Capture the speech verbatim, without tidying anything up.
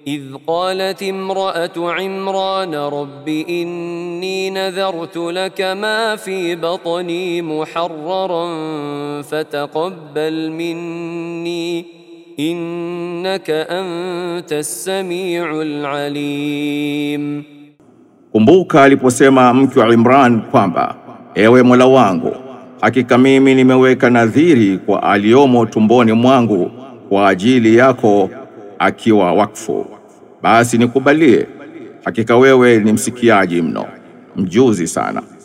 إذ قالت امرأة عمران رب إني نذرت لك ما في بطني محررا فتقبل مني إنك أنت السميع العليم. Kumbuka aliposema mke wa Imran kwamba, ewe Mola wangu, hakika mimi nimeweka nadhiri kwa aliomo tumboni mwangu kwa ajili yako akiwa wakfu, basi nikubalie, hakika wewe ni msikiaji mno, mjuzi sana.